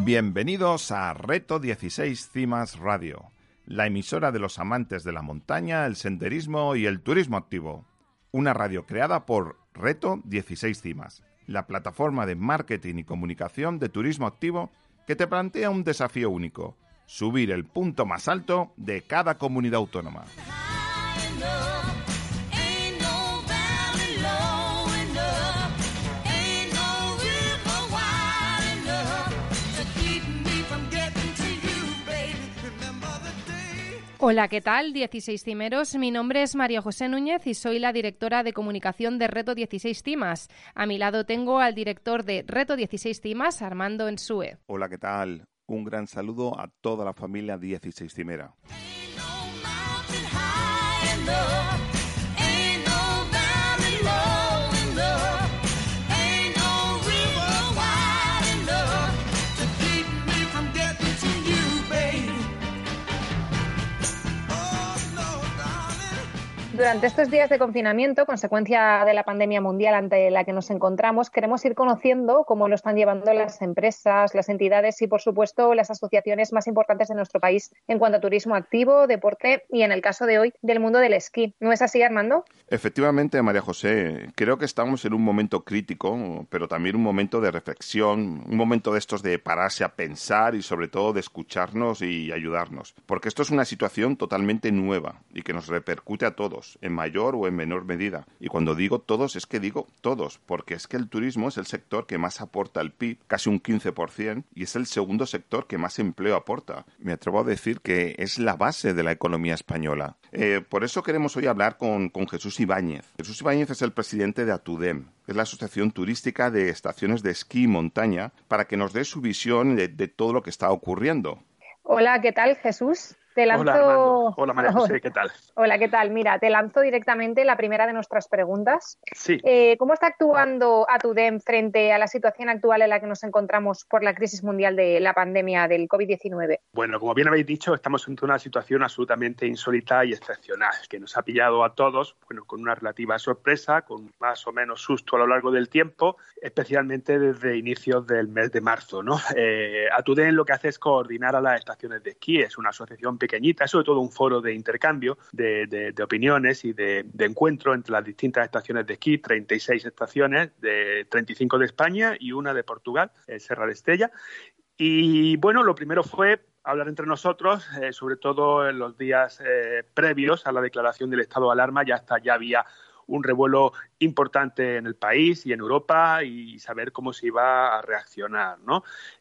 Bienvenidos a Reto 16 Cimas Radio, la emisora de los amantes de la montaña, el senderismo y el turismo activo. Una radio creada por Reto 16 Cimas, la plataforma de marketing y comunicación de turismo activo que te plantea un desafío único: subir el punto más alto de cada comunidad autónoma. Hola, ¿qué tal? 16 cimeros. Mi nombre es María José Núñez y soy la directora de comunicación de Reto 16 Cimas. A mi lado tengo al director de Reto 16 Cimas, Armando Ensue. Hola, ¿qué tal? Un gran saludo a toda la familia 16 Cimera. Durante estos días de confinamiento, consecuencia de la pandemia mundial ante la que nos encontramos, queremos ir conociendo cómo lo están llevando las empresas, las entidades y, por supuesto, las asociaciones más importantes de nuestro país en cuanto a turismo activo, deporte y, en el caso de hoy, del mundo del esquí. ¿No es así, Armando? Efectivamente, María José, creo que estamos en un momento crítico, pero también un momento de reflexión, un momento de estos de pararse a pensar y, sobre todo, de escucharnos y ayudarnos. Porque esto es una situación totalmente nueva y que nos repercute a todos, en mayor o en menor medida. Y cuando digo todos, es que digo todos, porque es que el turismo es el sector que más aporta al PIB, casi un 15%, y es el segundo sector que más empleo aporta. Me atrevo a decir que es la base de la economía española. Por eso queremos hoy hablar con Jesús Ibáñez. Jesús Ibáñez es el presidente de ATUDEM, que es la Asociación Turística de Estaciones de Esquí y Montaña, para que nos dé su visión de todo lo que está ocurriendo. Hola, ¿qué tal, Jesús? Hola, Armando. Hola, María José, ¿qué tal? Hola, ¿qué tal? Mira, te lanzo directamente la primera de nuestras preguntas. Sí. ¿Cómo está actuando ATUDEM frente a la situación actual en la que nos encontramos por la crisis mundial de la pandemia del COVID-19? Bueno, como bien habéis dicho, estamos en una situación absolutamente insólita y excepcional, que nos ha pillado a todos, con una relativa sorpresa, con más o menos susto a lo largo del tiempo, especialmente desde inicios del mes de marzo, ¿no? ATUDEM lo que hace es coordinar a las estaciones de esquí, es una asociación pequeñita, es sobre todo un foro de intercambio de opiniones y de encuentro entre las distintas estaciones de esquí, 36 estaciones, de 35 de España y una de Portugal, Serra de Estella. Y bueno, lo primero fue hablar entre nosotros, sobre todo en los días previos a la declaración del estado de alarma. Ya había un revuelo importante en el país y en Europa, y saber cómo se iba a reaccionar, ¿no?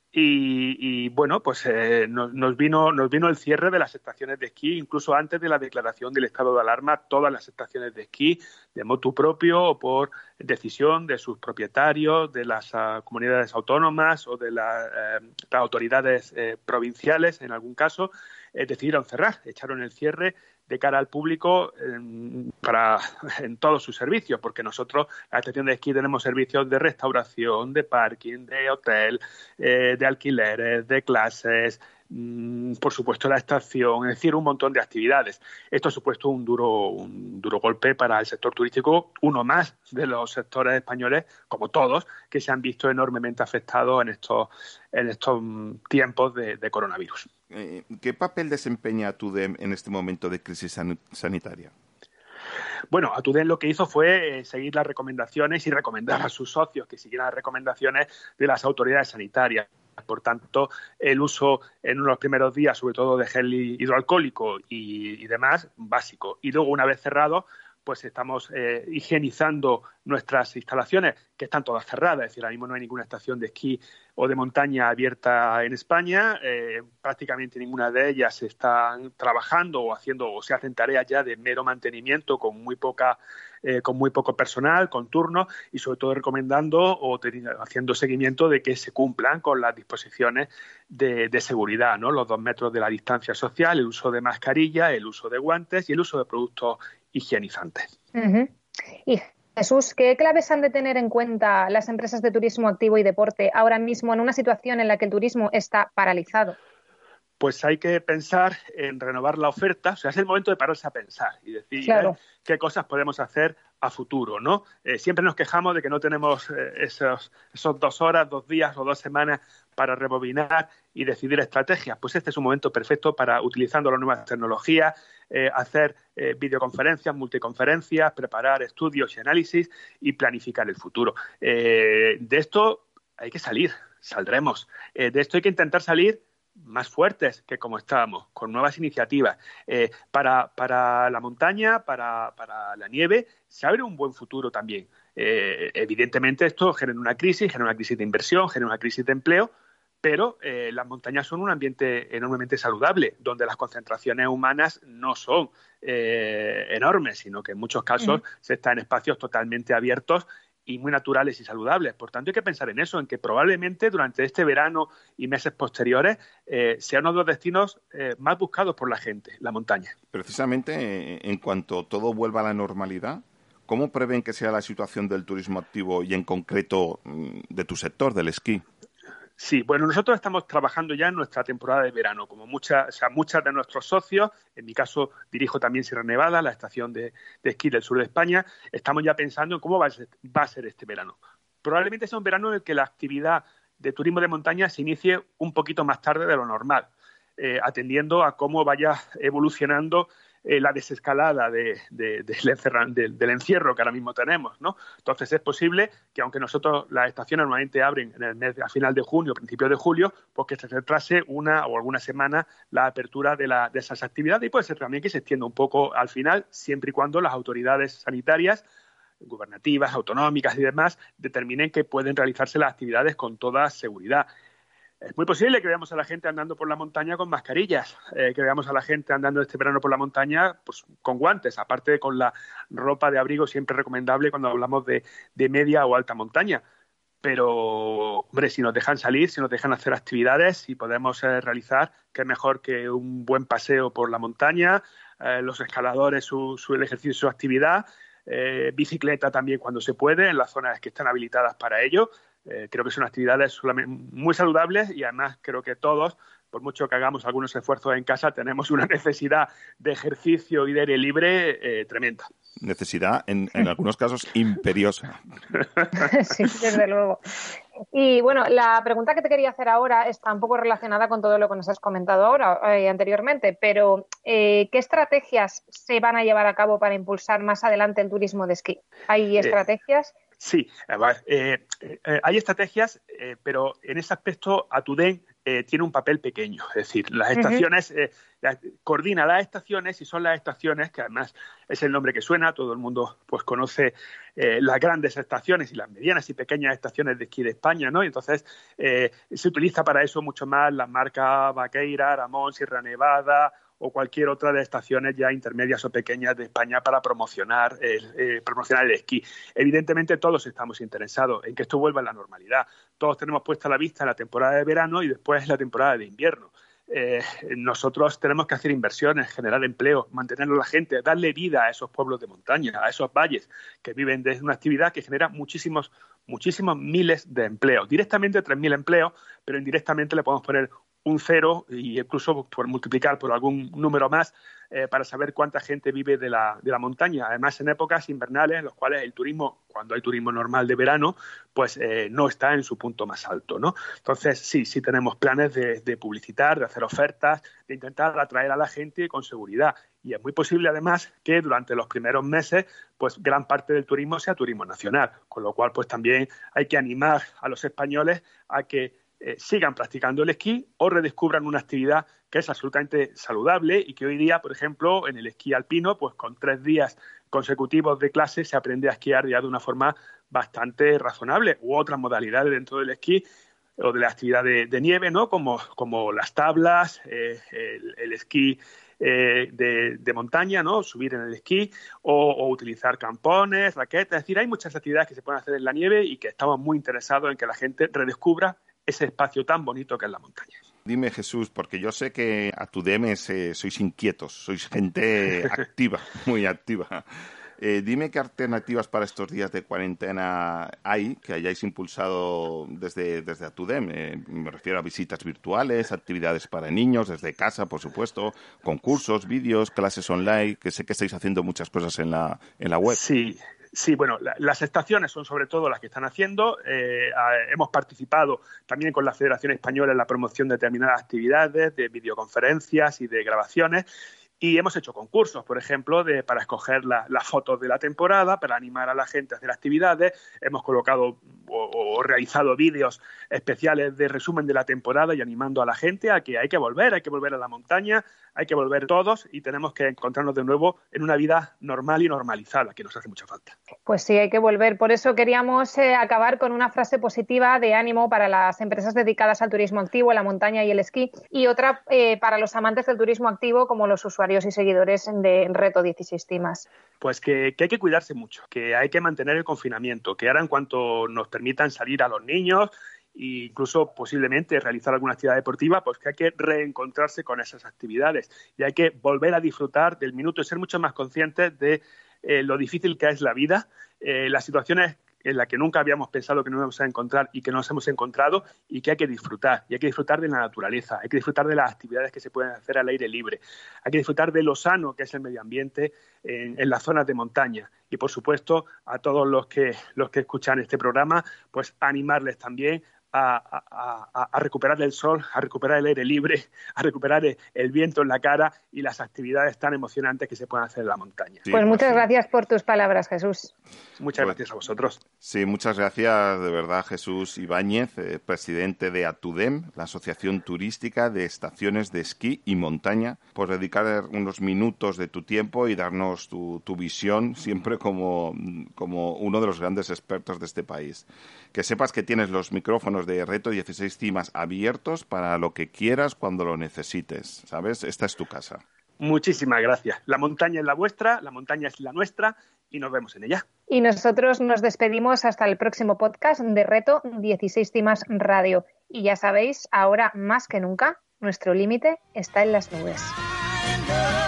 Y bueno, pues nos vino el cierre de las estaciones de esquí. Incluso antes de la declaración del estado de alarma, todas las estaciones de esquí, de motu propio o por decisión de sus propietarios, de las comunidades autónomas o de las autoridades provinciales, en algún caso, decidieron cerrar, echaron el cierre de cara al público en todos sus servicios, porque nosotros, la estación de esquí, tenemos servicios de restauración, de parking, de hotel, de alquileres, de clases, por supuesto la estación, es decir, un montón de actividades. Esto ha supuesto un duro golpe para el sector turístico, uno más de los sectores españoles, como todos, que se han visto enormemente afectados en estos tiempos de coronavirus. ¿Qué papel desempeña ATUDEM en este momento de crisis sanitaria? Bueno, ATUDEM lo que hizo fue seguir las recomendaciones y recomendar a sus socios que siguieran las recomendaciones de las autoridades sanitarias. Por tanto, el uso en unos primeros días, sobre todo de gel hidroalcohólico y demás, básico. Y luego, una vez cerrado, pues estamos higienizando nuestras instalaciones, que están todas cerradas. Es decir, ahora mismo no hay ninguna estación de esquí o de montaña abierta en España. Prácticamente ninguna de ellas están trabajando o se hacen tareas ya de mero mantenimiento con muy poco personal, con turnos, y sobre todo recomendando o haciendo seguimiento de que se cumplan con las disposiciones de seguridad, ¿no? Los 2 metros de la distancia social, el uso de mascarilla, el uso de guantes y el uso de productos higienizantes. Uh-huh. Y Jesús, ¿qué claves han de tener en cuenta las empresas de turismo activo y deporte ahora mismo en una situación en la que el turismo está paralizado? pues hay que pensar en renovar la oferta. O sea, es el momento de pararse a pensar y decir claro. qué cosas podemos hacer a futuro, ¿no? Siempre nos quejamos de que no tenemos esos 2 horas, 2 días o 2 semanas para rebobinar y decidir estrategias. Pues este es un momento perfecto para, utilizando las nuevas tecnologías, hacer videoconferencias, multiconferencias, preparar estudios y análisis y planificar el futuro. De esto hay que salir, saldremos. De esto hay que intentar salir más fuertes que como estábamos, con nuevas iniciativas. Para la montaña, para la nieve, se abre un buen futuro también. Evidentemente esto genera una crisis de inversión, genera una crisis de empleo, pero las montañas son un ambiente enormemente saludable, donde las concentraciones humanas no son enormes, sino que en muchos casos se está en espacios totalmente abiertos y muy naturales y saludables. Por tanto, hay que pensar en eso, en que probablemente durante este verano y meses posteriores sea uno de los destinos más buscados por la gente, la montaña. Precisamente, en cuanto todo vuelva a la normalidad, ¿cómo prevén que sea la situación del turismo activo y en concreto de tu sector, del esquí? Sí, bueno, nosotros estamos trabajando ya en nuestra temporada de verano, como muchas de nuestros socios, en mi caso dirijo también Sierra Nevada, la estación de esquí del sur de España, estamos ya pensando en cómo va a ser este verano. Probablemente sea un verano en el que la actividad de turismo de montaña se inicie un poquito más tarde de lo normal, atendiendo a cómo vaya evolucionando la desescalada del encierro que ahora mismo tenemos, ¿no? Entonces es posible que, aunque nosotros las estaciones normalmente abren en el mes a final de junio, principio de julio, pues que se retrase una o alguna semana la apertura de esas actividades, y puede ser también que se extienda un poco al final, siempre y cuando las autoridades sanitarias, gubernativas, autonómicas y demás determinen que pueden realizarse las actividades con toda seguridad. Es muy posible que veamos a la gente andando por la montaña con mascarillas, que veamos a la gente andando este verano por la montaña pues, con guantes, aparte de con la ropa de abrigo siempre recomendable cuando hablamos de media o alta montaña. Pero, hombre, si nos dejan salir, si nos dejan hacer actividades, si podemos realizar, qué mejor que un buen paseo por la montaña, los escaladores el ejercicio, su actividad, bicicleta también cuando se puede, en las zonas que están habilitadas para ello. Creo que son actividades muy saludables y además creo que todos, por mucho que hagamos algunos esfuerzos en casa, tenemos una necesidad de ejercicio y de aire libre tremenda. Necesidad, en algunos casos, imperiosa. Sí, desde luego. Y bueno, la pregunta que te quería hacer ahora está un poco relacionada con todo lo que nos has comentado ahora, anteriormente, pero ¿qué estrategias se van a llevar a cabo para impulsar más adelante el turismo de esquí? ¿Hay estrategias? Sí, hay estrategias, pero en ese aspecto Atudén tiene un papel pequeño. Es decir, las estaciones, coordina las estaciones y son las estaciones, que además es el nombre que suena, todo el mundo pues conoce las grandes estaciones y las medianas y pequeñas estaciones de esquí de España, ¿no? Y entonces se utiliza para eso mucho más las marcas Vaqueira, Aramón, Sierra Nevada o cualquier otra de estaciones ya intermedias o pequeñas de España para promocionar el esquí. Evidentemente todos estamos interesados en que esto vuelva a la normalidad. Todos tenemos puesta la vista en la temporada de verano y después la temporada de invierno. Nosotros tenemos que hacer inversiones, generar empleo, mantener a la gente, darle vida a esos pueblos de montaña, a esos valles que viven de una actividad que genera muchísimos miles de empleos. Directamente 3.000 empleos, pero indirectamente le podemos poner un cero y incluso por multiplicar por algún número más para saber cuánta gente vive de la montaña. Además, en épocas invernales en las cuales el turismo, cuando hay turismo normal de verano, pues no está en su punto más alto, ¿no? Entonces, sí tenemos planes de publicitar, de hacer ofertas, de intentar atraer a la gente con seguridad. Y es muy posible, además, que durante los primeros meses, pues gran parte del turismo sea turismo nacional, con lo cual, pues también hay que animar a los españoles a que sigan practicando el esquí o redescubran una actividad que es absolutamente saludable y que hoy día, por ejemplo, en el esquí alpino, pues con 3 días consecutivos de clase se aprende a esquiar ya de una forma bastante razonable, u otras modalidades dentro del esquí o de la actividad de nieve, ¿no? Como las tablas, el esquí de montaña, ¿no? Subir en el esquí o utilizar campones, raquetas. Es decir, hay muchas actividades que se pueden hacer en la nieve y que estamos muy interesados en que la gente redescubra ese espacio tan bonito que es la montaña. Dime, Jesús, porque yo sé que a Tudem sois inquietos, sois gente activa, muy activa. Dime qué alternativas para estos días de cuarentena hay que hayáis impulsado desde Atudem. Me refiero a visitas virtuales, actividades para niños desde casa, por supuesto, concursos, vídeos, clases online, que sé que estáis haciendo muchas cosas en la web. Sí, bueno, las estaciones son sobre todo las que están haciendo. Hemos participado también con la Federación Española en la promoción de determinadas actividades, de videoconferencias y de grabaciones. Y hemos hecho concursos, por ejemplo, para escoger las fotos de la temporada, para animar a la gente a hacer actividades. Hemos colocado o realizado vídeos especiales de resumen de la temporada y animando a la gente a que hay que volver a la montaña, hay que volver todos y tenemos que encontrarnos de nuevo en una vida normal y normalizada, que nos hace mucha falta. Pues sí, hay que volver. Por eso queríamos acabar con una frase positiva de ánimo para las empresas dedicadas al turismo activo, a la montaña y el esquí, y otra para los amantes del turismo activo, como los usuarios y seguidores de Reto 16 Cimas. Pues que hay que cuidarse mucho, que hay que mantener el confinamiento, que ahora en cuanto nos permitan salir a los niños e incluso posiblemente realizar alguna actividad deportiva, pues que hay que reencontrarse con esas actividades y hay que volver a disfrutar del minuto y ser mucho más conscientes de lo difícil que es la vida, las situaciones en la que nunca habíamos pensado que nos íbamos a encontrar y que nos hemos encontrado y que hay que disfrutar. Y hay que disfrutar de la naturaleza, hay que disfrutar de las actividades que se pueden hacer al aire libre, hay que disfrutar de lo sano que es el medio ambiente en las zonas de montaña. Y, por supuesto, a todos los que escuchan este programa, pues animarles también a recuperar el sol, a recuperar el aire libre, a recuperar el viento en la cara y las actividades tan emocionantes que se pueden hacer en la montaña. Pues muchas gracias por tus palabras, Jesús. Muchas gracias a vosotros. Sí, muchas gracias de verdad, Jesús Ibáñez, presidente de Atudem, la Asociación Turística de Estaciones de Esquí y Montaña, por dedicar unos minutos de tu tiempo y darnos tu visión, siempre como uno de los grandes expertos de este país. Que sepas que tienes los micrófonos de Reto 16 Cimas abiertos para lo que quieras cuando lo necesites, ¿sabes? Esta es tu casa. Muchísimas gracias. La montaña es la vuestra, la montaña es la nuestra y nos vemos en ella. Y nosotros nos despedimos hasta el próximo podcast de Reto 16 Cimas Radio. Y ya sabéis, ahora más que nunca, nuestro límite está en las nubes.